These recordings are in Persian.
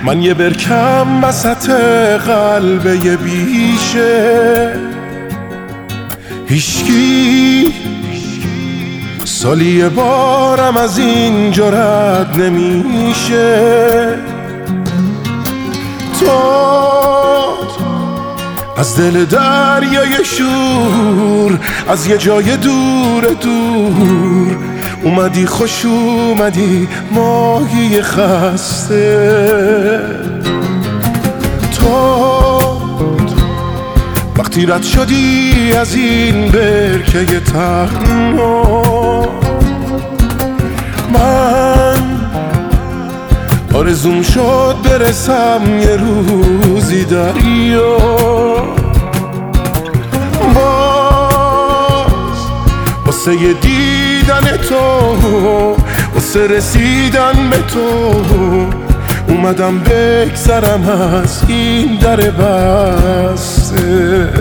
من یه برکم وسط قلب یه بیشه، هیچکی سالی یه بارم از اینجا رد نمیشه. تو از دل دریای شور، از یه جای دور دور اومدی، خوش اومدی ماهی خسته. تو وقتی رد شدی از این برکه تنها، من آرزوم شد برسم یه روزی دریا. باز واسه یه دیدن تو، واسه رسیدن به تو اومدم بگذرم از این در بسته.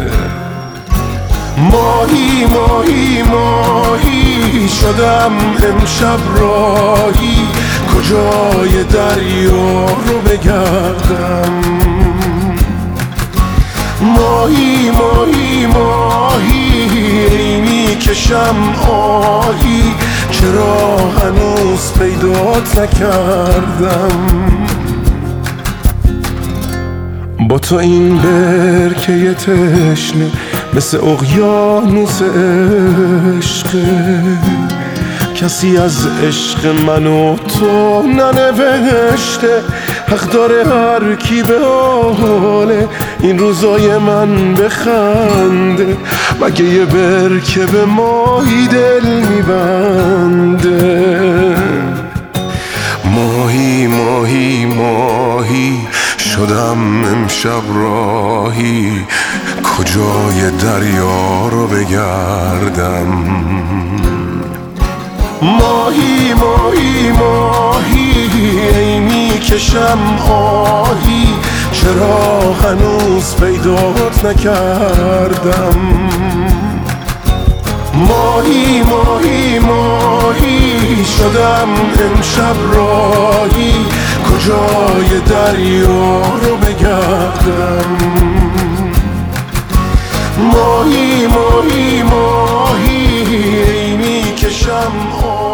ماهی ماهی ماهی شدم امشب راهی، کجای دریا رو بگردم. ماهی ماهی ماهی میکشم آهی، چرا هنوز پیدات نکردم. با تو این برکه تشنه مثل اقیانوس عشقه، کسی از عشق من و تو ننوشته. حق داره هر کی به حال این روزای من بخنده، مگه یه برکه به ماهی دل میبنده. ماهی ماهی ماهی شدم امشب راهی، کجای دریا رو بگردم. ماهی ماهی ماهی میکشم آهی، چرا هنوز پیدات نکردم. ماهی ماهی ماهی شدم امشب راهی، کجای دریا رو بگردم. ماهی ماهی ماهی میکشم